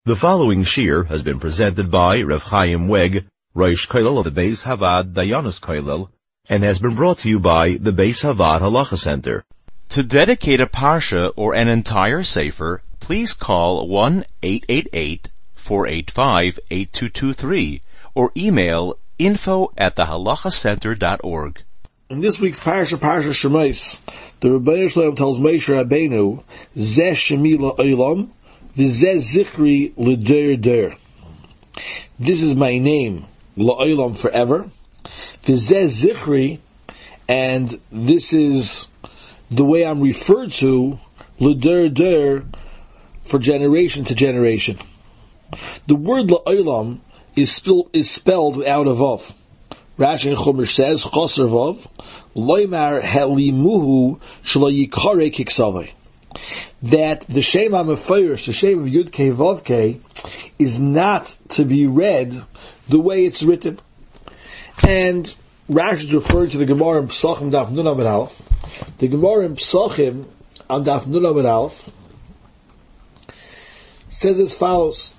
The following shir has been presented by Rav Chaim Weg, Rosh Kollel of the Beis Havad Dayanos Kollel, and has been brought to you by the Beis Havad Halacha Center. To dedicate a parsha or an entire sefer, please call 1-888-485-8223 or email info@thehalachacenter.org. In this week's parsha Shemais, the Rebbeinu Shalom tells Moshe Rabbeinu, Zeh Shemi La'olam, V'zeh Zichri L'der der. This is my name, La'olam, forever. V'zeh Zichri, and this is the way I'm referred to, L'der der, for generation to generation. The word La'olam is spelled without a vav. Rashi and Chumash says, Choser vav, Loimar helimuhu shlo yikare kiksavei. That the Shem HaMefayrish, the Shem of Yud Kei Vav Kei, is not to be read the way it's written. And Rashi is referring to the Gemara in Pesachim Daf Nun Amud Aleph. The Gemara in Pesachim on Daf Nun Amud Aleph says as follows: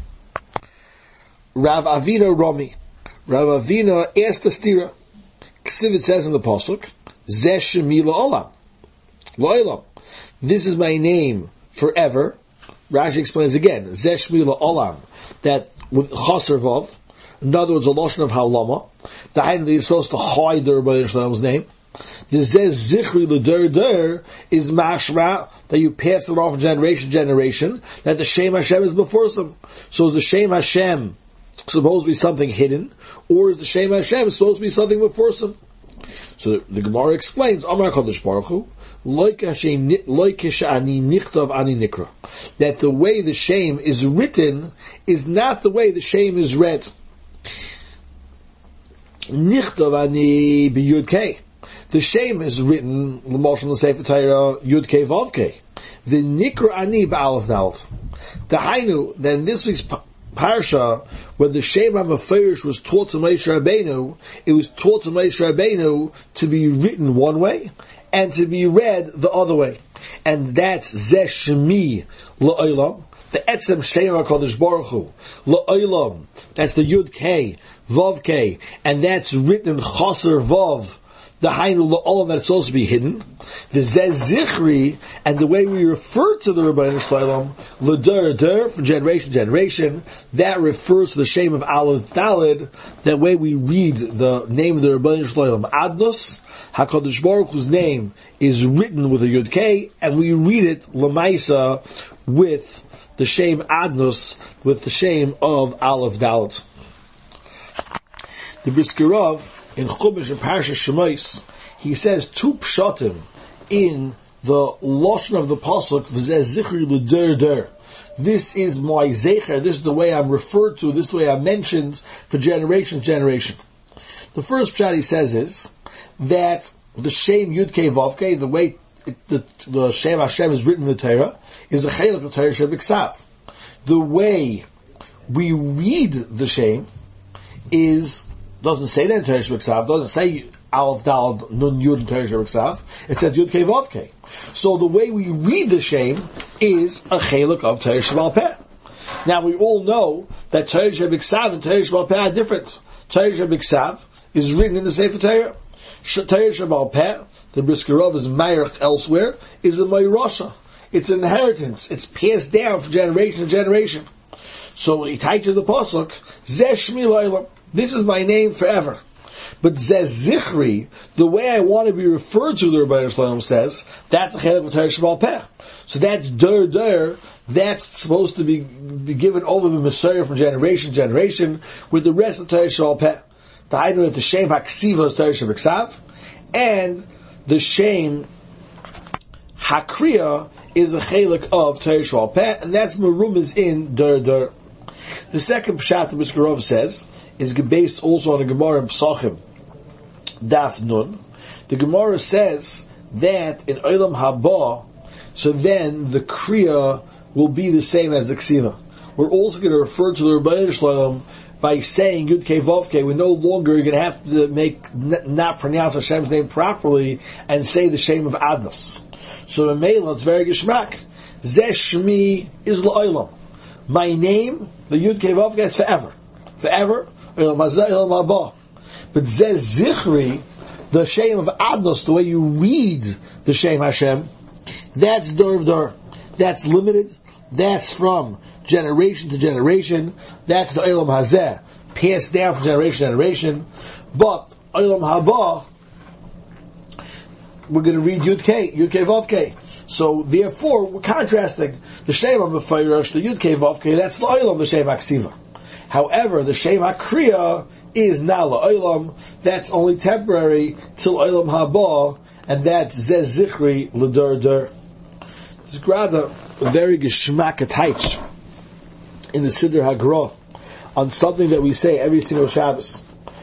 Rav Avina Rami. Rav Avina asked the stira. Ksiv, it says in the pasuk, Zeh Shemi La'olam, La'olam. This is my name forever. Rashi explains again, Zeh Shemi La'olam, that with Chaser Vav, in other words, a lotion of halama, the Hainu is supposed to hide the Rebbeinu Shalom's name. The Zeh Zichri L'der der is mashma, that you pass it on from generation to generation, that the Shem Hashem is before some. So is the Shem Hashem supposed to be something hidden, or is the Shem Hashem supposed to be something before some? So the Gemara explains, Amar HaKadosh Baruch Hu, that the way the Shem is written is not the way the Shem is read. Nichtav ani b'Yud Kei. The Shem is written, l'moshel in the Sefer Torah, Yud Kei Vav Kei. The Nikra ani b'Alef Dalef. The Hainu, then this week's Parsha, when the Shem HaMefayrish was taught to Moshe Rabbeinu, it was taught to Moshe Rabbeinu to be written one way and to be read the other way. And that's Zeh Shemi La'olam, the Etzem Shem HaKadosh Baruch Hu, La'olam, that's the Yud Kei, Vav Kei, and that's written in Chaser Vav, the Hainu La'olam, that's supposed to be hidden. The Zeh Zichri, and the way we refer to the Rebbeinu Shalom, L'der der, from generation to generation, that refers to the Shem of Aleph Daled, that way we read the name of the Rebbeinu Shalom, Adnos, HaKadosh Baruch Hu's name is written with a Yud Kei, and we read it, L'maisa, with the Shem Adnos, with the Shem of Aleph Daled. The Brisker Rav, in Chumash and Parsha Shemais, he says two pshatim in the lashon of the pasuk, V'zeh Zichri L'der der. This is my zecher. This is the way I'm referred to. This is the way I'm mentioned for generation to generation. The first pshat he says is that the Shem Yud Kei Vav Kei, the way the Shem Hashem is written in the Torah, is a chelik of Torah Shebiksav. The way we read the Shem doesn't say that in Torah Shebiksav, doesn't say Aleph Dal Nun Yud in Torah Shebiksav, it says Yud Kei Vav Kei. So the way we read the Shem is a chelik of Torah Shebal Peh. Now we all know that Torah Shebiksav and Torah Shebal Peh are different. Torah Shebiksav is written in the Sefer Torah. Torah Shebal Peh, the Brisker Rav is Mayach elsewhere, is the Mayrasha. It's an inheritance. It's passed down from generation to generation. So he tied to the pasuk, Zeh Shemi La'olam. This is my name forever. But Zeh Zichri, the way I want to be referred to, the Rebbeinu Shalom says, that's a chelik of Torah Shebal Peh. So that's der der, that's supposed to be given over the Messiah from generation to generation, with the rest of Torah Shebal Peh. The idea that the Shem HaKsiva is Torah Shebiksav, and the Shem HaKriya is a chelik of Torah Shebal Peh, and that's Merumaz in der der. The second pshat the Brisker Rav says is based also on a Gemara in Pesachim Daf Nun. The Gemara says that in Olam Haba, so then the Kriya will be the same as the Ksiva. We're also going to refer to the Rebbeinu Shalom by saying Yud Kei Vav Kei. We're no longer going to have to not pronounce Hashem's name properly and say the Shem of Adnos. So in Mela, it's very geschmack. Zeh Shemi is La'olam. My name, the Yud Kei Vav Kei, it's forever. Forever. Olam Hazeh, Olam Haba. But Zeh Zichri, the Shem of Adnos, the way you read the Shem Hashem, that's Dor Dor. That's limited. That's from generation to generation. That's the Olam Hazeh, passed down from generation to generation. But Olam Haba, we're going to read Yud Kei Vav Kei. So therefore, we're contrasting the Shem of Mefayrash, the Yud Kei Vav Kei, that's the Olam, the Shem HaKsiva. However, the Shem HaKriya is Nala Olam, that's only temporary till Olam Haba, and that's Zeh Zichri L'Dur Dur. There's grada a very geschmack taich in the Siddur HaGra on something that we say every single Shabbos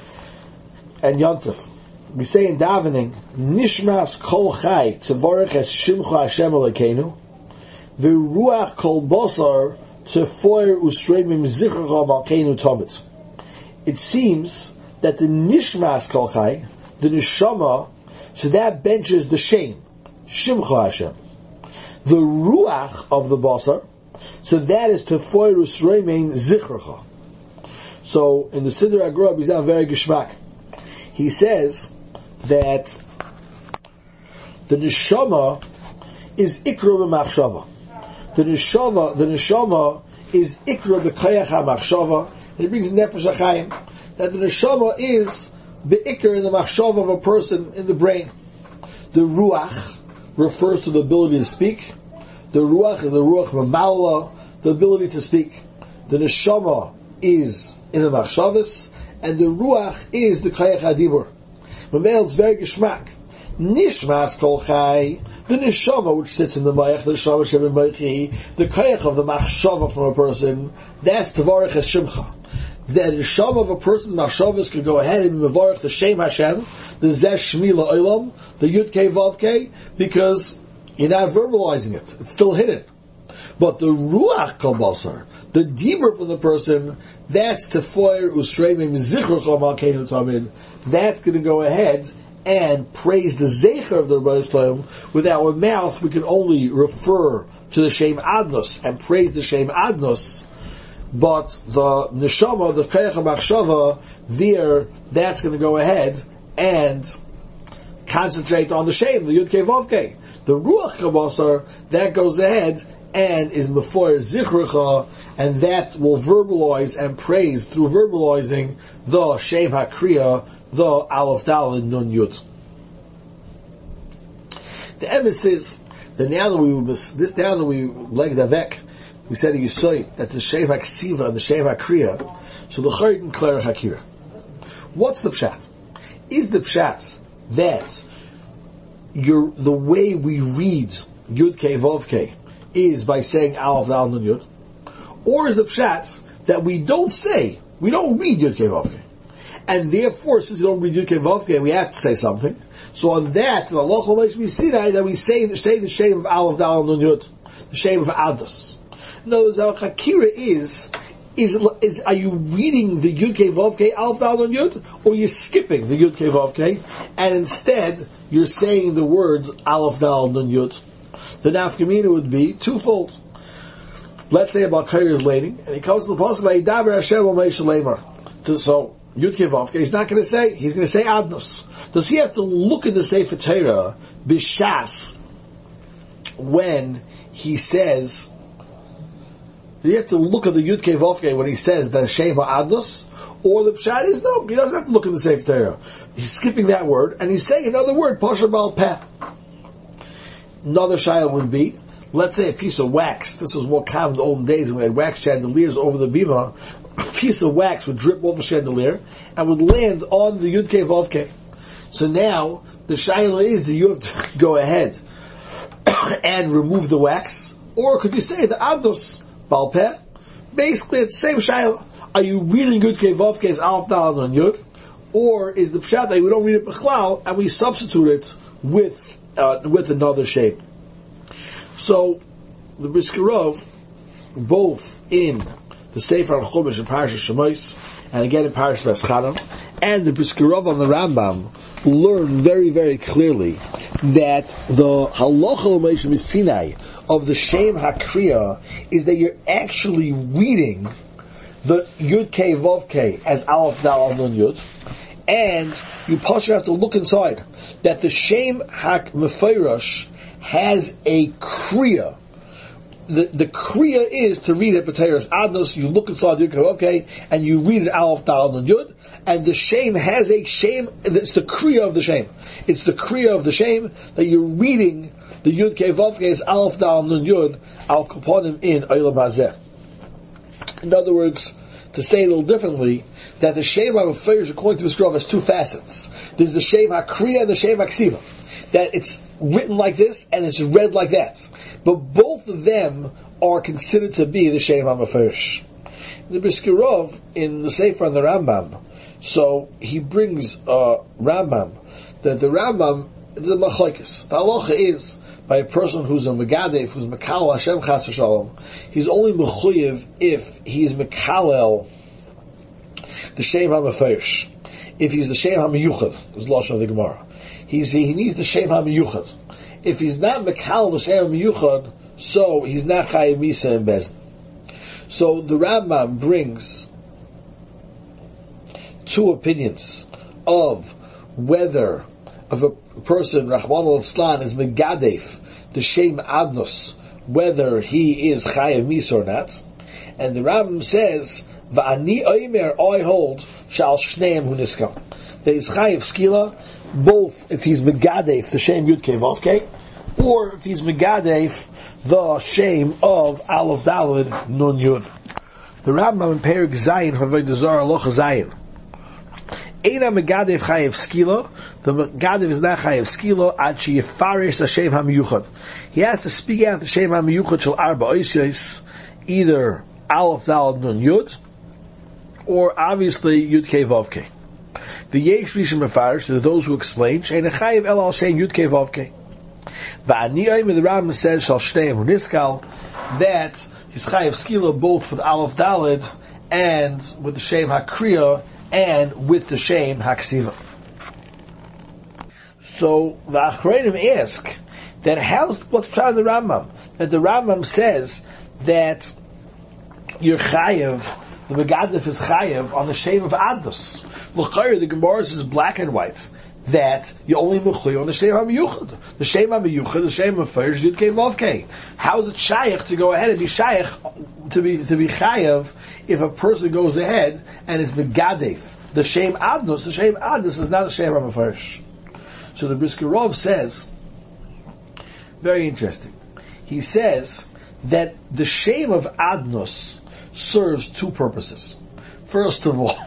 and Yontif. We say in davening, Nishmas kol chai tvarech es shimcha Hashem Elokeinu, v'ruach kol basar tefoyer usreimim zichracha malkeinu tomit. It seems that the Nishmas kol chai, the neshama, so that benches the shame, shimcha Hashem. The ruach of the basar, so that is tefoyer usreimim zichracha. So in the Siddur HaGra, he's now very geschmack. He says that the neshama is ikra b'machshava. The neshama is ikra b'kayach ha'machshava. And he brings nefesh ha'chayim that the neshama is be'ikr in the machshava of a person in the brain. The ruach refers to the ability to speak. The ruach is the ruach mamala, the ability to speak. The neshama is in the machshavas, and the ruach is the kayach hadibur. Mamel is very geschmack. Nishmas kol chai, the neshama which sits in the mayach, the neshama shebin maychi, the kayach of the machshava from a person, that's tevarech es shimcha. The neshama of a person, the machshavas, can go ahead and mevarech the Shem Hashem, the Zeh Shmi La'olam, the Yud Kei Vav Kei, because you're not verbalizing it. It's still hidden. But the ruach kol basar, the dibur from the person, that's tefoyer usreimim zichrocha malkeinu tamid. That's going to go ahead and praise the zecher of the Rebbeinu Shalom. With our mouth, we can only refer to the Shem Adnos and praise the Shem Adnos. But the neshama, the kayach machshava, there, that's going to go ahead and concentrate on the Shem, the Yud Kei Vav Kei. The ruach kol basar, that goes ahead and is mefoyer zichrecha, and that will verbalize and praise through verbalizing the Shem HaKriya, the Aleph Daled Nun Yud. The emes is that now that we leg davek, we said you say that the Shem HaKsiva and the Shem HaKriya, so the Chayr and Kler Hakira. What's the pshat? Is the pshat that the way we read Yud Kei Vav Kei is by saying Aleph Daled Nun Yud? Or is the pshat that we don't read Yud Kei Vav Kei, and therefore, since we don't read Yud Kei Vav Kei, we have to say something. So on that, in Allah makes me see that we say the shame of Aleph Daled Nun Yud, the shame of Adas. No, our Hakira is are you reading the Yud Kei Vav Kei Aleph Daled Nun Yud, or you're skipping the Yud Kei Vav Kei, and instead you're saying the words Aleph Daled Nun Yud? The nafkamina would be twofold. Let's say about Kair's laning, and he comes to the pasuk Vayidaber Hashem Moshe Lemar. So Yud Kei Vav Kei, he's not going to say. He's going to say Adnos. Does he have to look in the Sefer Torah b'shas when he says? Do you have to look at the Yud Kei Vav Kei when he says the Shem Adnos? Or the pshat is no, he doesn't have to look in the Sefer Torah. He's skipping that word and he's saying another word, Pasha Baal Peh. Another shayla would be, let's say a piece of wax. This was more common in the olden days when we had wax chandeliers over the bima. A piece of wax would drip off the chandelier and would land on the Yud Kei Vav Kei. So now the shayla is, do you have to go ahead and remove the wax, or could you say the Adnos Baal Peh? Basically, it's the same shayla. Are you reading Yud Kei Vav Kei's Aleph Daled Nun Yud, or is the pshat that we don't read it b'chlal and we substitute it with another shape? So the Briskerov, both in the Sefer HaChumash and Parashat Shemos, and again in Parashat Veschanan, and the Briskerov on the Rambam, learn very, very clearly that the Halacha L'Moshe Sinai of the Shem HaKriya is that you're actually reading the Yud Kei Vav Kei as Aleph Dal Nun Yud, and you have to look inside that the Shem HaMefeirash has a Kriya. The Kriya is to read it B'Teiras Adnos. You look inside the Yud Kei Vav Kei and you read it Aleph Dal Nun Yud, and the Shem has a Shem. It's the Kriya of the Shem. It's the Kriya of the Shem that you're reading the Yud Kei Vav Kei is Aleph Dal Nun Yud Al Kaponim in Olam Hazeh. In other words, to say it a little differently, that the Shem HaMefeirash according to Mr. Rav has two facets. There's the Shem HaKriya and the Shem HaKsiva. That it's written like this and it's read like that. But both of them are considered to be the Shem HaMefeirash. The Brisker Rav in the Sefer and the Rambam, so he brings Rambam, that the Rambam is a machlokes. The halacha is, by a person who's a megadef, who's mekalel Hashem chas v'shalom, he's only mechuyev if he's mekalel the Shem HaMefeirash. If he's the Shem HaMeyuchad, is the lashon of the Gemara. He needs the Shem HaMeyuchad. If he's not mekalel the Shem HaMeyuchad, so he's not chayiv misa and bezdin. So the Rambam brings two opinions of whether of a person, Rachmana litzlan, is megadef the Shem Adnos, whether he is chayiv misa or not. And the Rambam says, Va'ani oimer, I hold, shall shneim hu niskal. There is chayiv skila, both if he's megadef the Shem Yud Kei Vav Kei, or if he's megadef the Shem of Aleph Daled Nun Yud. The Rambam in Perek Zayin Havodah Zarah Halacha Zayin. Eina megadef chayiv skila. The megadef is not chayiv skila ad sheyifarish the Shem HaMeyuchad. He has to speak out the Shem HaMeyuchad shel arba oisiyos, either Aleph Daled Nun Yud, or obviously Yud Kei Vav Kei. The Yesh Rishon Mefarish, to those who explain, Shein Chayiv El Al Shein Yud Kei Vav Kei. Va'ani Oimer, the Rambam says, Shal Shneim Hu Niskal, that his Chayiv Skila both for the Aleph Daled and with the Shem HaKriya and with the Shem HaKsiva. So the Achreinim ask that what's the the Rambam? That the Rambam says that you're Chayiv, the Megadef is Chayev on the Shem of Adnos. L'chayr, the Gemara says black and white that you only mechuyev on the Shem HaMeyuchad. The Shem HaMeyuchad, the Shem HaMefeirash, Yud Kei Vav Kei. How is it shaykh to go ahead and be shaykh to be Chayev if a person goes ahead and is Megadef the Shem Adnos? The Shem Adnos is not the Shem HaMefeirash. So the Brisker Rav says, very interesting. He says that the Shem of Adnos serves two purposes. First of all,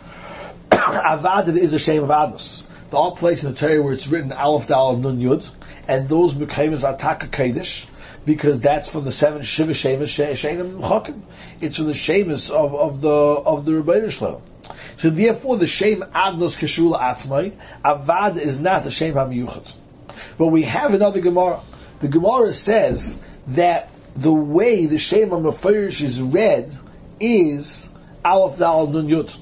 Avad is a Shem of Adnos. The all place in the Torah where it's written Aleph Dal Nun Yud, and those Mekayim are Taka Kodesh, because that's from the 7 Shiva Shemus Sheinem Chokim. It's from the Shemus of the Rebbeinu Shalom. So therefore, the Shem Adnos Keshula Atzmai, Avad is not the Shem HaMeyuchad. But we have another Gemara. The Gemara says that the way the Shem HaMefeirash is read is Aleph Dal Nun Yud.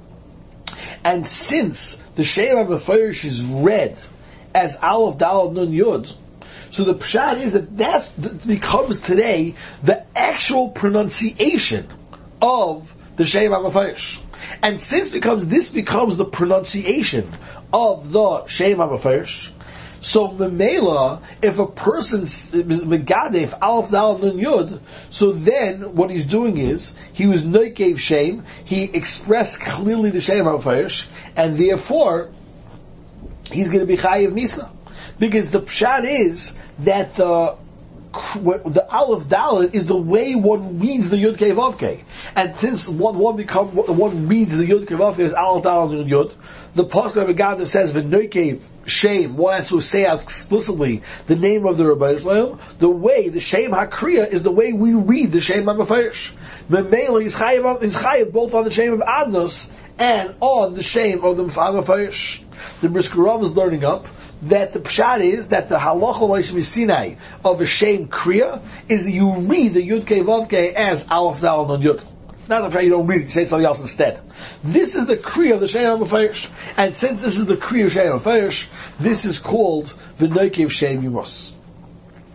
And since the Shem HaMefeirash is read as Aleph Dal Nun Yud, so the pshat is that becomes today the actual pronunciation of the Shem HaMefeirash. And since this becomes the pronunciation of the Shem HaMefeirash, so Memela, if a person's Megadef Aleph Dal Nun Yud, so then what he's doing is he was Neikev Shem, he expressed clearly the Shem HaMefeirash, and therefore he's going to be Chayiv Misa, because the pshat is that the Aleph Dalet is the way one reads the Yud Kei Vav Kei, and since one reads the Yud Kei Vav Kei as Aleph Dalet Nun Yud, the pasuk of Megadef says V'Neikev Shem. One has to say out explicitly the name of the Rebbeinu Shalom. The way the Shem HaKriya is the way we read the Shem HaMefeirash. Memela is chayiv both on the Shem of Adnos and on the Shem of the HaMefeirash. The Brisker Rav is learning up that the pshat is that the halacha l'Moshe Sinai of a Shem Kriya is that you read the Yud Kei Vav Kei as Aleph Dal Nun Yud. Not the you don't read it, you say something else instead. This is the Kriya of the Shem HaMefeirash. And since this is the Kriya of Shem HaMefeirash, this is called V'Neikev Shem Yumos.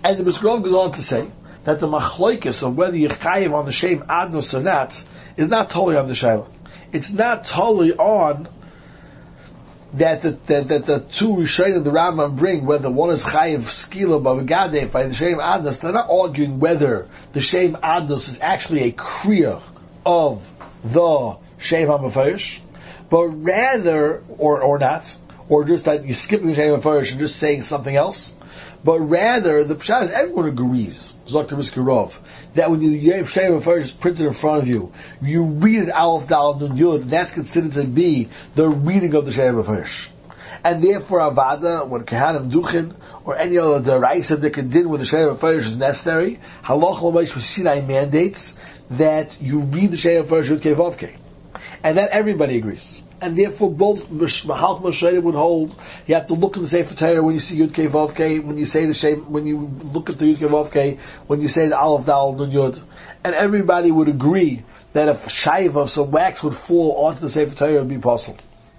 And the Brisker Rov goes on to say that the machlokes of whether you chayiv on the shem adnos or not is not totally on the shayla. It's not totally on that the two Rishonim the Rambam bring, whether one is chayiv skila b'megadef by the shem adnos. They're not arguing whether the shem adnos is actually a kriya of the shem hamafarish, but rather, or not, or just that you skip the shem hamafarish and just saying something else. But rather, the pshat is everyone agrees, Zok the Brisker Rov, that when you have Shem HaFarish printed in front of you, you read it Aleph Dal Nun Yud, that's considered to be the reading of the Shem HaFarish. And therefore, Avada, when Kehanim Duchin, or any other Deraisa that can din with the Shem HaFarish is necessary, Halach L'Maish Sinai mandates that you read the Shem HaFarish Yud Kei Vav Kei. And that everybody agrees. And therefore, both Mahal Moshe would hold. You have to look in the Sefer Torah when you see Yud Kei Vav Kei, when you say the Shem, when you look at the Yud Kei Vav Kei, when you say the Aleph Dal Nun Yud, and everybody would agree that if shayv of some wax would fall onto the Sefer Torah, it would be possible.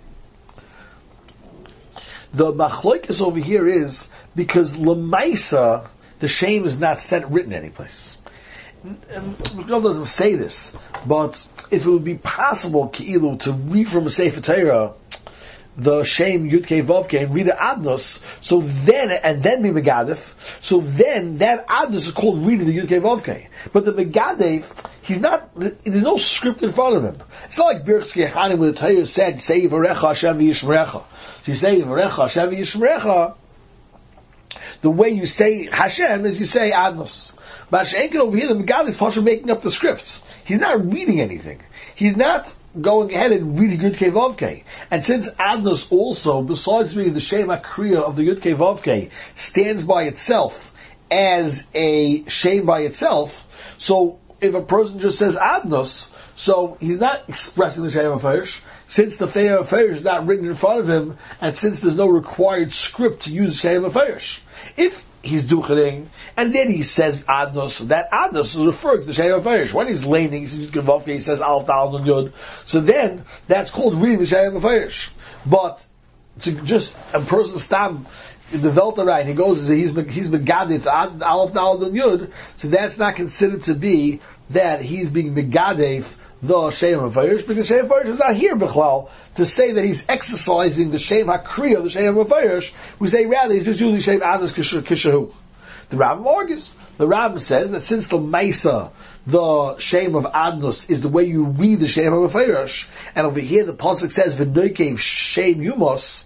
The machlokes over here is because Lemaisa, the Shem is not written anyplace. And Rav doesn't say this, but if it would be possible, Ki'ilu, to read from a Sefer Torah, the Shem Yud Kei Vav Kei, and read the Adnos, so then, and then be Megadef, so then that Adnos is called reading the Yud Kei Vav Kei. But the Megadef, he's not, there's no script in front of him. It's not like Birch's Kehanim where the Torah said, say Varecha Hashem V'Yishmerecha. So you say Varecha Hashem V'Yishmerecha, the way you say Hashem is you say Adnos. But She'enken over here, the Megadef is partially making up the scripts. He's not reading anything. He's not going ahead and reading Yud Kei Vav Kei. And since Adnos also, besides being the Shem HaKriya of the Yud Kei Vav Kei, stands by itself as a Shem by itself, so if a person just says Adnos, so he's not expressing the Shem HaFarish, since the Shem HaFarish is not written in front of him, and since there's no required script to use Shem HaFarish. If he's duchening, and then he says Adnos, that Adnos is referring to the Shem HaFarish. When he's laning, he says Aleph Dal Nun Yud, so then that's called reading the Shem HaFarish. But to just a person stam the Velterai, and he goes, he's megadef Aleph Dal Nun Yud, so that's not considered to be that he's being megadef the Shem HaFarish, because Shem HaFarish is not here, B'chlal, to say that he's exercising the Shem HaKriya of the Shem HaFarish. We say rather he's just using Shem Adnos Kishahu. The Rambam argues. The Rambam says that since the Maisa, the Shem of Adnos, is the way you read the Shem HaFarish, and over here the pasuk says V'noikev Shem Yumos,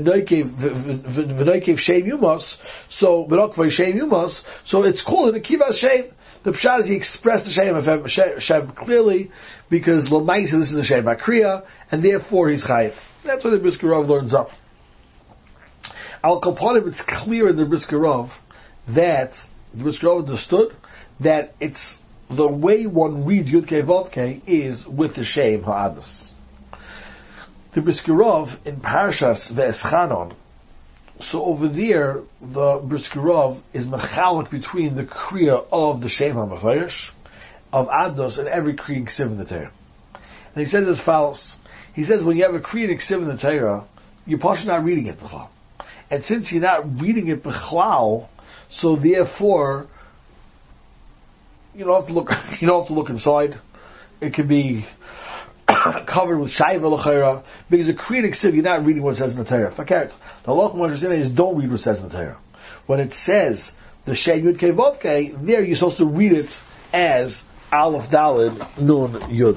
V'noikev Shem Yumos, so V'nokvay Shem Yumos, so it's called an Akivas Shem. The pshat is he expressed the Shem clearly, because L'maisa this is the Shem HaKriya, and therefore he's chayiv. That's where the Brisker Rov learns up. Al Kapanim, it's clear in the Brisker Rov that the Brisker Rov understood that it's the way one reads Yud Kei Vav Kei is with the Shem HaAdnos. The Brisker Rov in Parshas Ve'eschanon, so over there, the Brisker Rov is mechalik between the kriya of the Shem HaMafarish, of Adnos, and every kriya and ksiv in the Torah. And he says as follows. He says when you have a kriya and ksiv in the Torah, you're partially not reading it b'chlal. And since you're not reading it b'chlal, so therefore, you don't have to look inside. It can be covered with shayva l'chayra, because a kriya and ksiv, you're not reading what it says in the Torah. Fakert. The halakha understanding is don't read what it says in the Torah. When it says the Shem Yud Kei Vav Kei, there you're supposed to read it as Aleph Daled Nun Yud.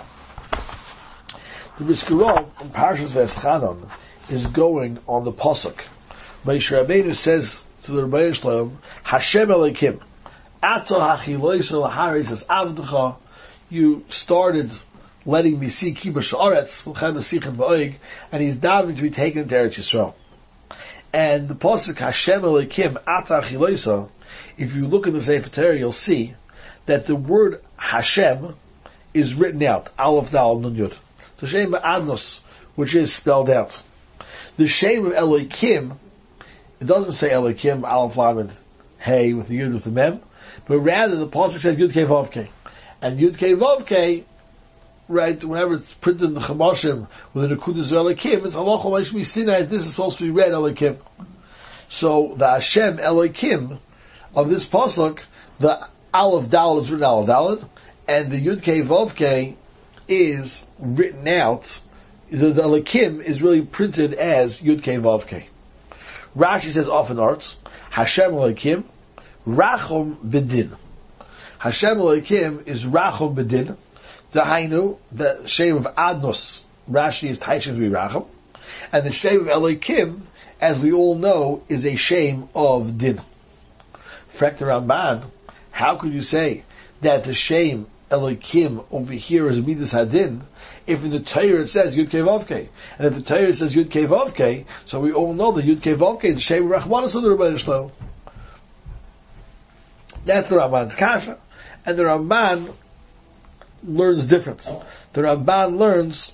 The Brisker Rov in Parshas Ve'eschanon is going on the pasuk. Moshe Rabbeinu says to the Rebbeinu Shalom, Hashem Elokim, Ato hachiloiso haris avdecha, you started letting me see Kibush Aretz, and he's davening to be taken to Eretz Yisrael. And the pasuk Hashem Elokim Ata Achiloisa, if you look in the Sefer Torah, you'll see that the word Hashem is written out, Aleph Dal Nun Yud. The Shem Adnos, which is spelled out. The Shem of Elokim, it doesn't say Elokim, Aleph Lamed Hey with the Yud with the Mem, but rather the pasuk says Yud Kei Vav Kei, and Yud Kei Vav Kei, right, whenever it's printed in the Chamashim with the Nekudas of Elokim, it's Halach L'Maish Sinai, this is supposed to be read Elokim. So the Hashem Elokim, of this pasuk, the Aleph Daled is written Aleph Daled, and the Yud Kei Vav Kei is written out. The Elikim is really printed as Yud Kei Vav Kei. Rashi says often arts, Hashem Elikim, Rachom Bedin. Hashem Elikim is Rachom Bedin. Dahainu, the shame of Adnos, Rashi is Taishin to be Rachom, and the shame of Elikim, as we all know, is a shame of Din. Frek the Ramban, how could you say that the shame Elikim over here is Midas Hadin, if in the Torah it says Yud Kei Vav Kei, and if the Torah says Yud Kei Vav Kei, so we all know that Yud Kei Vav Kei is the shame of Rachmanis of the Rebbeinu Shalom. That's the Ramban's kasha, and the Ramban learns different. The Ramban learns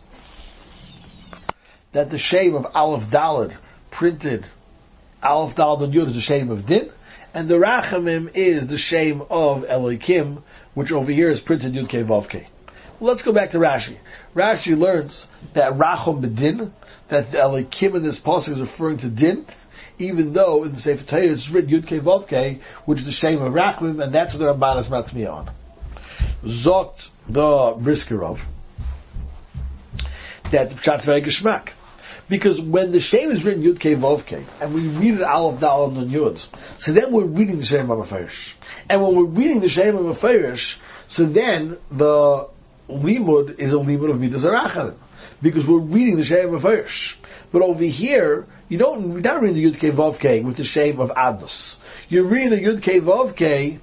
that the shame of Aleph Daled printed Aleph Daled and Yud is the shame of Din, and the Rachamim is the shame of Elikim, which over here is printed Yud Kei Vav Kei. Well, let's go back to Rashi. Rashi learns that Rachom Bedin, that the Elikim in this pasuk is referring to Din, even though in the Sefer Torah it's written Yud Kei Vav Kei, which is the shame of Rachamim, and that's what the Ramban is matmiya on. Zot the Briskerov, that the Pshat's very geschmack. Because when the Shem is written Yud Kei Vav Kei, and we read it Aleph Daled and Yud, so then we're reading the Shem of Mefarish. And when we're reading the Shem of Mefarish, so then the Limud is a Limud of Midas Arachim. Because we're reading the Shem of Mefarish. But over here, you're not reading the Yud Kei Vav Kei with the Shem of Adnos. You're reading the Yud Kei Vav Kei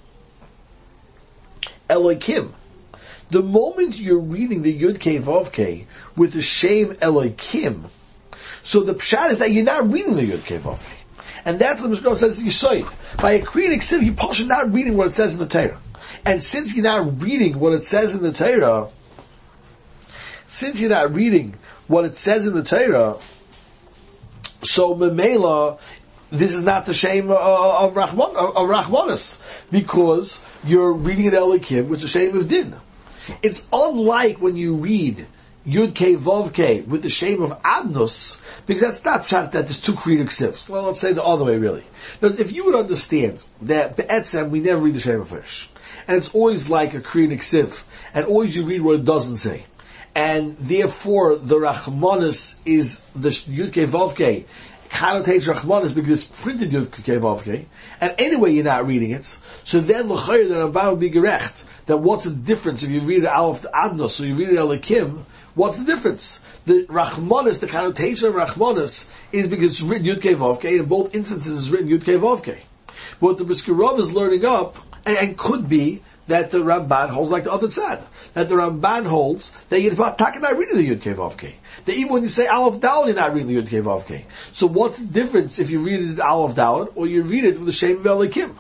Elikim. The moment you're reading the Yud Kei Vav Kei with the Shem Elikim, so the pshat is that you're not reading the Yud Kei Vav Kei. And that's what the Mishkan says Yisoid. By a Kriyanik Siv, you're not reading what it says in the Torah. And since you're not reading what it says in the Torah, so Memela, this is not the shame of Rachmanis, because you're reading an Elikim with the shame of Din. It's unlike when you read Yud Kei Vav Kei with the shame of Adnos, because that's not pshat that there's two Kriyanik Sivs. Well, let's say the other way, really. Now, if you would understand that Be'etzem, we never read the shame of Fish, and it's always like a Kriyanik Siv, and always you read what it doesn't say, and therefore the Rachmanis is the Yud Kei Vav Kei, connotates Rachmanis because it's printed Yud Kei Vav Kei, and anyway you're not reading it, so then l'chayr the Ramban would be gerecht, that what's the difference if you read it Aleph Adnos or you read it Elikim? What's the difference? The Rachmanis, the connotation of Rachmanis is because it's written Yud Kei Vav Kei, and in both instances it's written Yud Kei Vav Kei. But what the Briskerov is learning up, and could be that the Ramban holds like the other side, that the Ramban holds that you're not reading the Yud Kei Vav Kei. That even when you say Aleph Daled, you're not reading the Yud Kei Vav Kei. So what's the difference if you read it Aleph Daled or you read it with the Shem of Elikim?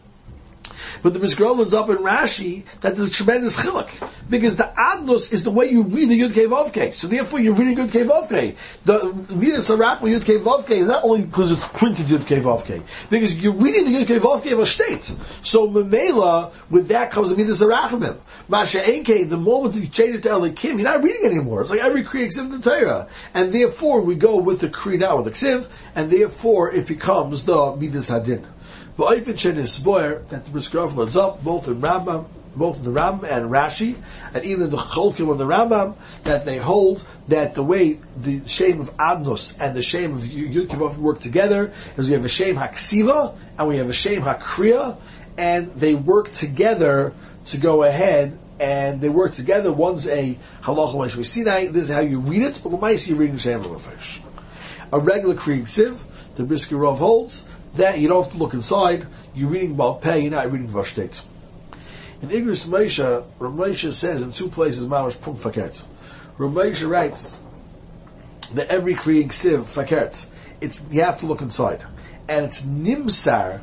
But the Mizgrov ends up in Rashi that there's a tremendous chiluk, because the Adnos is the way you read the Yud Kei Vav Kei. So therefore you're reading Yud Kei Vav Kei. The Midas Harak with Yud Kei Vav Kei is not only because it's printed Yud Kei Vav Kei, because you're reading the Yud Kei Vav Kei of a state. So Memela, with that comes the Midas Harachimim. Masha Enke, the moment you change it to Elikim, you're not reading anymore. It's like every Kriya Ksiv in the Torah. And therefore we go with the Kriya now with the Ksiv, and therefore it becomes the Midas Hadin. But Oifin Shen is Spoyer, that the Briskerov learns up, both in the Rambam and Rashi, and even in the Cholkim of the Rambam, that they hold that the way the shame of Adnos and the shame of Yud Kei Vav work together is we have a shame HaKsiva, and we have a shame HaKriya, and they work together to go ahead, and they work together. One's a Halacha Moshe Sinai, this is how you read it, but L'maisa you're reading the shame of Mefesh. A regular Krieg Siv, the Briskerov holds, that you don't have to look inside, you're reading Baal Peh, you're not reading Vashtet. In Igros Moshe, Ramesha says in two places, Mamash Pum Fakert. Ramesha writes that every Krieg Siv Fakert, you have to look inside. And it's Nimsar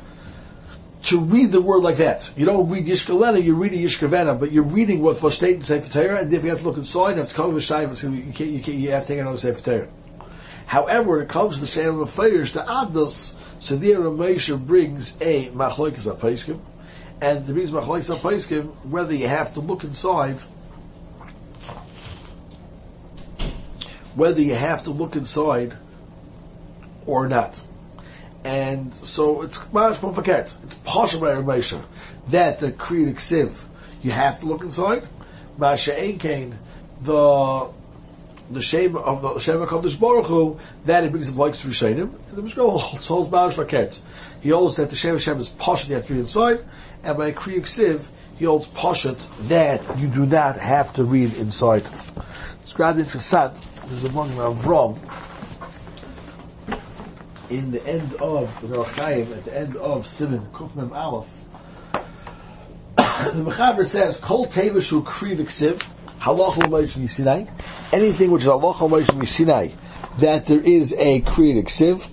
to read the word like that. You don't read Yishkalena, you're reading Yishkavena, but you're reading what Vashtet and Sefer Torah, and if you have to look inside, you have to come with Shai, you have to take another Sefer Torah. However, when it comes to the Shem of Feirs, the Adnos, so there Ramesha brings a Machloikas HaPaiskim, and the reason Machloikas HaPaiskim, whether you have to look inside, or not. And so it's don't forget, it's partial by Ramesha that the Kriyat Ksiv you have to look inside. Masha Einkein, the Shem of the Shem HaKadosh Baruch Hu, that it brings him like Rishayim. And the Mishnah holds Ma'ash Raket. He holds that the Shem Hashem is Pashat, you have to read inside, and by Kriyat Ksiv, he holds Pashat that you do not have to read inside. It's rather interesting. There's a one of Rom in the end of the Chaim, at the end of Siman Kuf Mem Aleph. The Mechaber says, Kol Teva Shu Kriv Ksiv, Halach L'Moshe Misinai, anything which is Halach L'Moshe Misinai, that there is a Kriv Ksiv,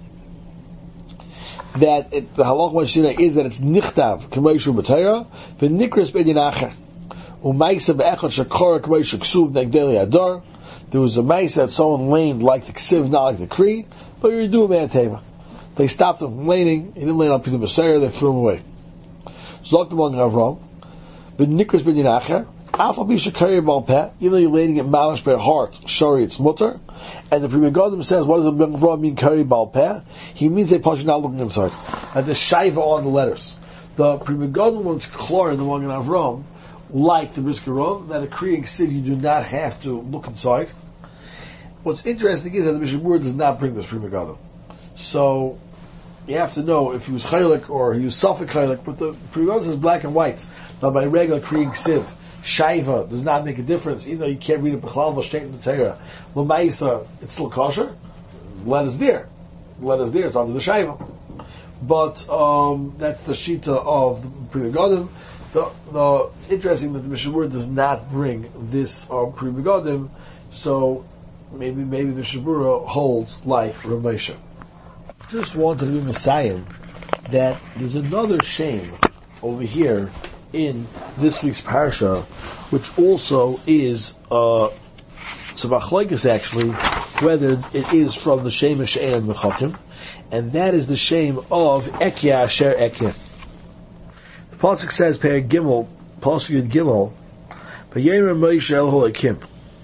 that the Halach L'Moshe Misinai is that it's Nichtav, K'Moshe B'Torah, V'Nikras B'Edin Acher, U'Maisa B'Echad Shakora K'Moshe Ksuv Negdeli Adar. There was a Maisa that someone laned like the Ksiv, not like the Kri, but you do a man Teva. They stopped him from laning, he didn't lane up to the Messiah, they threw him away. Zok the Magen Avram, the Nikras Ben Yinacher, Alpha Bisha Kari Bal Peh, even though you're laying it Malish by heart, Shari, it's mutter. And the Pri Megadim says, what does the Magen Avram mean Kari Bal Peh? He means they probably not looking inside. And the Shaiva on the letters. The Pri Megadim wants Klor in the Magen Avram, like the Briskerov, that a Kriyan Ksiv you do not have to look inside. What's interesting is that the Mishnah Berurah does not bring this Pri Megadim. So, you have to know if he was chaylik or he was suffik chaylik, but the Pri Megadim is black and white. Now by regular Kriyan Ksiv, Shaiva does not make a difference, even though you can't read it B'chlal V'Shteit in the Torah. L'maisa, it's still kosher. Let us there. It's under the Shaiva. But, that's the Shita of the Pri Megadim. It's interesting that the Mishnah Berurah does not bring this Pri Megadim, so maybe the Mishnah Berurah holds like Ramesha. Just wanted to be Messiah that there's another shame over here in this week's parsha, which also is Tzavachloikis actually, whether it is from the Shem She'en Mechakim, and that is the shame of Ekya Asher Ekya. The pasuk says, "Per Gimel, pasuk Yud Gimel, Vayemer Moshe El Holakim."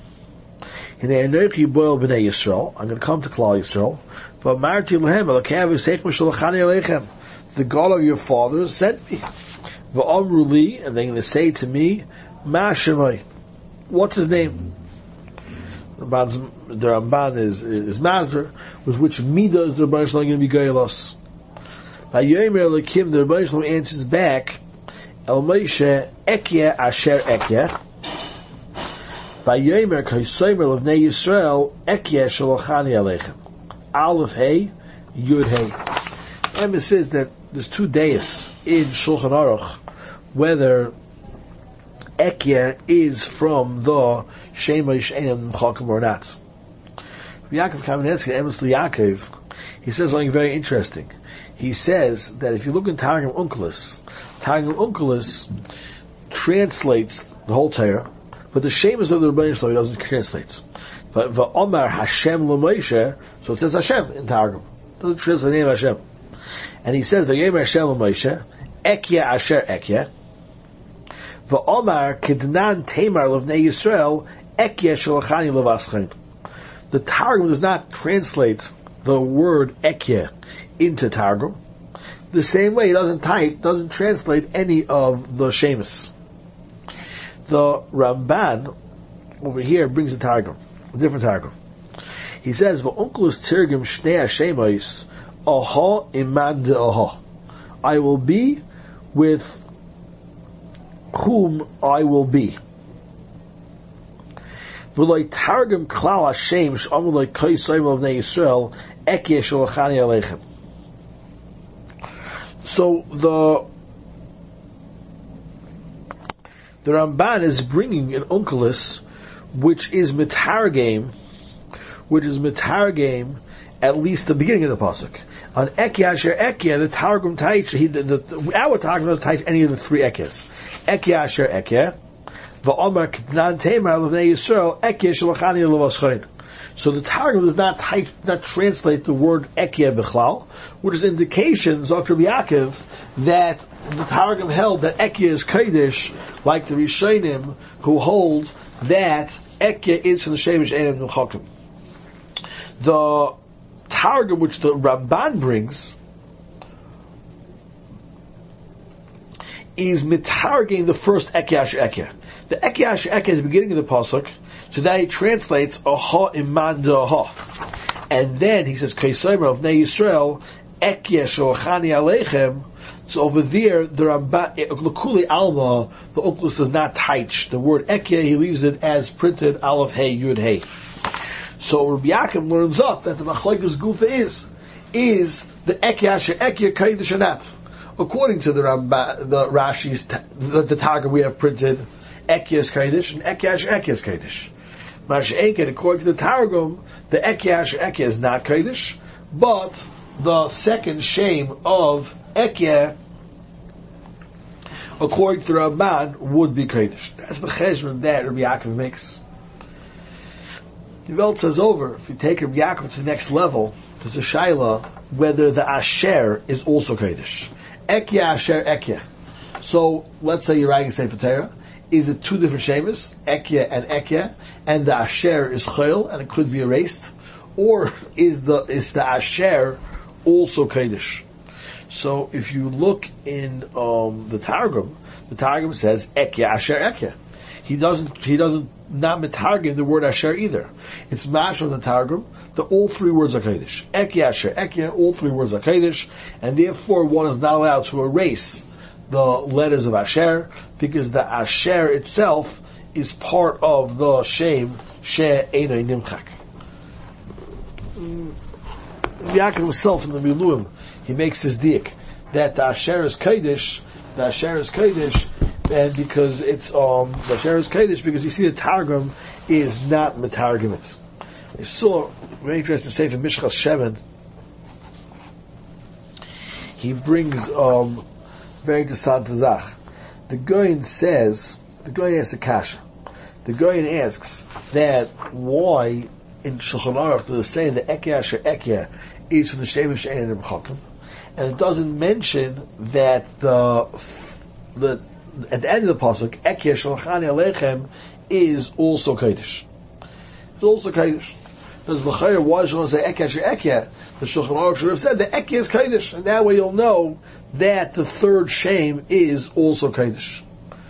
Hinei Anochi Boel Bnei Yisrael. I'm going to come to Klal Yisrael. V'amarti Lehem Elakav Yisech Mishalachani Alechem. The God of your fathers sent me. V'amru Li, and they're going to say to me, Ma Shemai. What's his name? The Ramban is Masber, with which Midah is the Rebbeinu Shalom going to be Geilos. Vayomer Elokim, the Rebbeinu Shalom answers back, El Moshe Ekya Asher Ekya. Vayomer Kaisomer Levnei Yisrael Ekya Shalachani Alechem. Aleph Hey, Yud Hey. Emma says that there's two days in Shulchan Aruch whether Ekya is from the Shema She'en Mechakim or not. Yaakov Kamenetsky, Emes Yaakov, he says something very interesting. He says that if you look in Targum Onkelos translates the whole Torah, but the Shemas of the Rebbeinu Shalom doesn't translate. But V'Omar Hashem L'Moshe, so it says Hashem in Targum. It doesn't translate the name of Hashem. And he says V'Yomer Hashem L'Moshe, Ekya Asher Ekya, V'Omar Kidnan Tamar L'Vnei Yisrael, Ekya Shalachani L'Vaschein. The Targum does not translate the word Ekya into Targum. The same way it doesn't translate any of the Shemus. The Ramban over here brings a Targum, a different Targum. He says, "V'onkelus tirgum shnei hashemos, aha iman de'aha." I will be with whom I will be. V'loi targum klal Hashem she'amru lo kaisoyim l'vnei Yisrael ekye shalachani aleichem. So the Ramban is bringing an Onkelos, which is mitargim, at least the beginning of the pasuk. On Ekya Asher Ekya, the Targum Taich, our Targum doesn't Taich any of the three Ekyas. Ekya Asher Ekya, V'Omar K'Nan Tamar L'Vnei Yisrael, Ekya Shalachani L'Vaschein. So the Targum does not translate the word Ekya B'chlal, which is indication, Dr. Yaakov, that the Targum held that Ekya is Kodesh, like the Rishonim, who hold that Ekya is from the Shemesh She'en Mechakim. The Targum which the Ramban brings is mitarging the first Ekyeh Asher Ekyeh. The Ekyeh Asher Ekyeh is the beginning of the pasuk, so that he translates aha iman ha, and then he says Kaisomer of Nei Yisrael Ekyeh Sholachani Aleichem. So over there, the Lakuli Alma, the Uklus does not touch the word Ekyeh. He leaves it as printed Aleph Hey Yud Hey. So Rabbi Yaakov learns up that the Machlokes Gufa is the Ekyeh Asher Ekyeh Kodesh or not. According to the Rashi's, the Targum we have printed, Ekyeh is Kodesh and Ekyeh Asher Ekyeh is Kodesh. Masha'enken, according to the Targum, the Ekyeh Asher Ekyeh is not Kodesh, but the second shame of Ekyeh, according to the Ramban, would be Kodesh. That's the cheshbon that Rabbi Yaakov makes. The Welt says over, if you take Rabbi Yaakov to the next level, there's a shaila whether the Asher is also Kodesh. Ekyeh Asher Ekyeh. So, let's say you're writing Sefer Torah. Is it two different shemas, Ekyeh, and the Asher is Chayil, and it could be erased? Or is the Asher also Kodesh? So, if you look in the Targum says Ekyeh Asher Ekyeh. He doesn't not mitargim the word Asher either. It's mash on the Targum that all three words are Kodesh. Ekyeh Asher Ekyeh, all three words are Kodesh, and therefore one is not allowed to erase the letters of Asher, because the Asher itself is part of the Shem She'enoi Nimchak. Yaakov himself in the Miluim, he makes his diak that the Asher is Kodesh, and because it's the Asher is Kodesh because you see the Targum is not mitargim it. I saw very interesting to say from Mishchas Shemen. He brings very interesting to Zach. The Goyen asks the Kasha. The Goyen asks that why in Shulchan Aruch do they say the Ekyeh Asher Ekyeh is from the Shem She'enoi Nimchakim, and it doesn't mention that at the end of the pasuk Ekyeh Sholachani Aleichem is also Kodesh. It's also Kodesh. There's l'chayr, why should I say Ekyeh Asher Ekyeh? The Shulchan Aruch should have said the Ekyeh is Kodesh, and that way you'll know that the third shame is also Kodesh.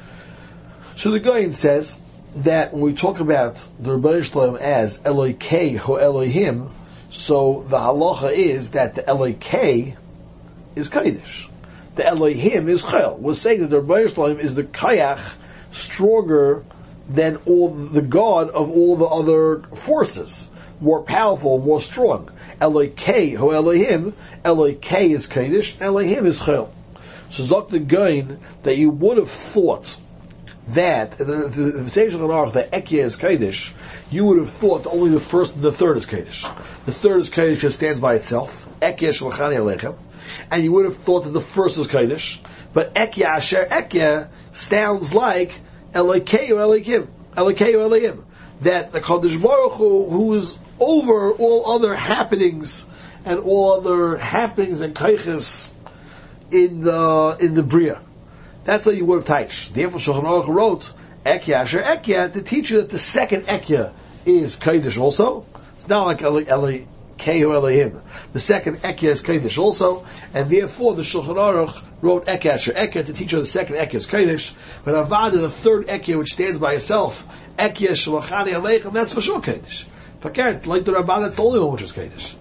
So the Goyen says that when we talk about the Rebbeinu Shalom as Elokei ho Elohim, so the halacha is that the Elokei is Kodesh. The Elohim is Chel. We're saying that the Rebbeinu Shalom is the Kayach stronger than all the God of all the other forces, more powerful, more strong. Elokei ho Elohim, Elokei is Kodesh, Elohim is Chel. So Zok the Goyen that you would have thought that the stage of the Aruch that Ekyeh is Kodesh, you would have thought that only the first and the third is Kodesh. The third is Kodesh because it stands by itself. Ekyeh Sholachani Aleichem. And you would have thought that the first is Kodesh. But Ekyeh Asher Ekyeh sounds like Elokei Elohim. Elokei Elohim. That the Kadosh Baruch Hu, who is over all other happenings and all other happenings and kaiches in the Bria. That's what you would have taish. Therefore, Shulchan Aruch wrote Ekyeh Asher Ekyeh to teach you that the second Ekyeh is Kodesh also. It's not like Elokei ho Elohim. The second Ekyeh is Kodesh also, and therefore the Shulchan Aruch wrote Ekyeh Asher Ekyeh to teach you the second Ekyeh is Kodesh. But Avad, the third Ekyeh, which stands by itself, Ekyeh Sholachani Aleichem, that's for sure Kodesh. Fakert, like the Ramban, that's the only one which is Kodesh.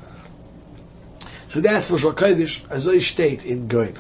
So that's for sure Kodesh, as I state in Goyen.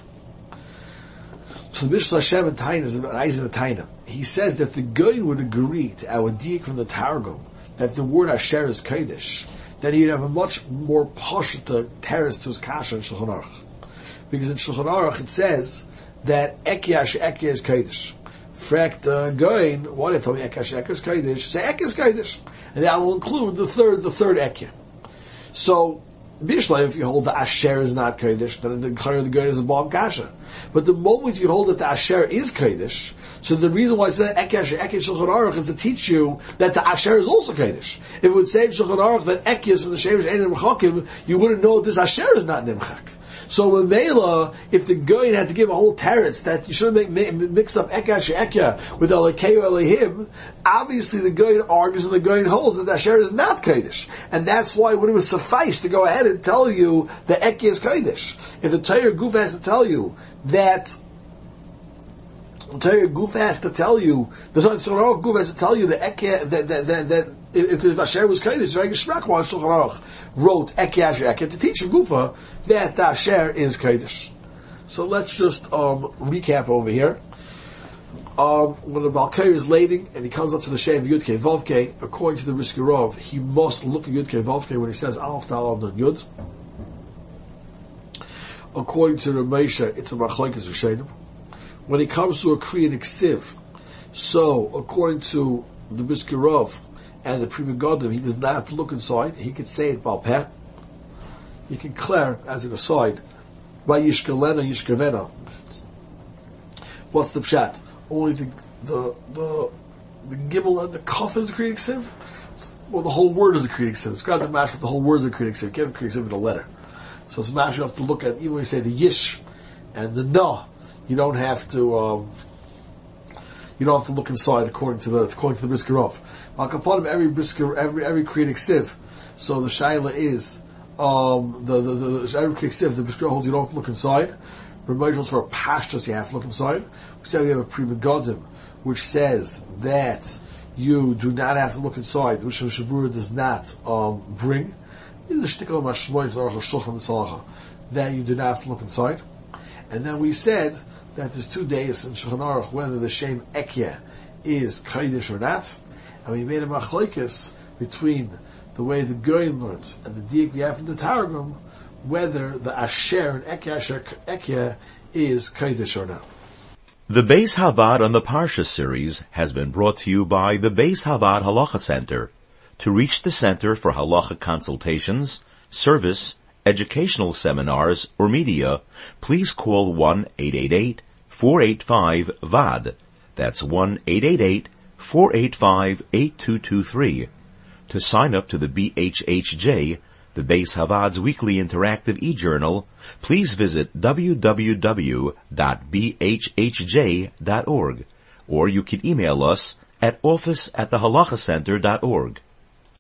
So the Mishnah Hashem and Taina is an Eisen of Taina. He says that the Goyen would agree to our diak from the Targum that the word Asher is Kodesh, then he'd have a much more pashut teres to his kasha in Shulchan Aruch. Because in Shulchan Aruch it says that Ekyeh Asher Ekyeh is Kodesh. Frek the Goyen, what if Ekyeh Asher Ekyeh is Kodesh? Say Ekyeh is Kodesh. And that will include the third Ekyeh. So, Bishla, if you hold the Asher is not Kodesh, then the Goyen is a bomb kasha. But the moment you hold that the Asher is Kodesh, so the reason why it's that Ekyeh Asher Ekyeh Shulchan Aruch is to teach you that the Asher is also Kodesh. If it would say in Shulchan Aruch that Ekyeh is from the Shemesh She'enoi Nimchakim, you wouldn't know this Asher is not Nimchak. So in Mela, if the Goyen had to give a whole teretz that you shouldn't mix up Ekyeh Asher Ekyeh with Elokei Elohim, obviously the Goyen argues and the Goyen holds that the Asher is not Kodesh. And that's why it would suffice to go ahead and tell you that Ekyeh is Kodesh. If the Torah Guf has to tell you that Torah Guf has to tell you, the Shulchan Aruch Guf has to tell you that if Asher was Kodesh, Reg Shmak, while Shulchan Aruch wrote Eke Asher Eke to teach Gufa that Asher is Kodesh. So let's just recap over here. When the Balkari is lading and he comes up to the Shem Yudke Vovke, according to the Brisker, he must look at Yudke Vovke when he says Alf Tal Nun Yud. According to the Ramesha, it's a Machlokes Rishonim. When he comes to a Kriya and Ksiv, so according to the Brisker and the Pri Megadim, he does not have to look inside. He can say it Balpeh. He can declare, as an aside, by Yishkalena Yishkavena. What's the pshat? Only the gimel and the kaf is a Kriya Ksiv? Well, the whole word is a Kriya Ksiv. It's grab the mash the whole word is a Kriya Ksiv. Give a Kriya Ksiv with a letter. So it's a mash you have to look at, even when you say the yish and the na, you don't have to look inside according to the Brisker Rov. Al kaponim every Kriya Ksiv. So the shaila is the every Kriya Ksiv the Brisker holds you don't have to look inside. Reminders for a pashtus you have to look inside. We say we have a Pri Megadim which says that you do not have to look inside, which the Shabura does not bring. That you do not have to look inside. And then we said that there's 2 days in Shulchan Aruch whether the Shem Ekya is Kodesh or not, and we made a machlokes between the way the Goyim learns and the diak we have in the Targum whether the Asher and Ekya is Kodesh or not. The Beis Havad on the Parsha series has been brought to you by the Beis Havad Halacha Center. To reach the Center for Halacha consultations, service, educational seminars, or media, please call 1-888-485-VAD. That's 1-888-485-8223. To sign up to the BHHJ, the Beis Havad's weekly interactive e-journal, please visit www.bhhj.org, or you can email us at office@thehalakhacenter.org.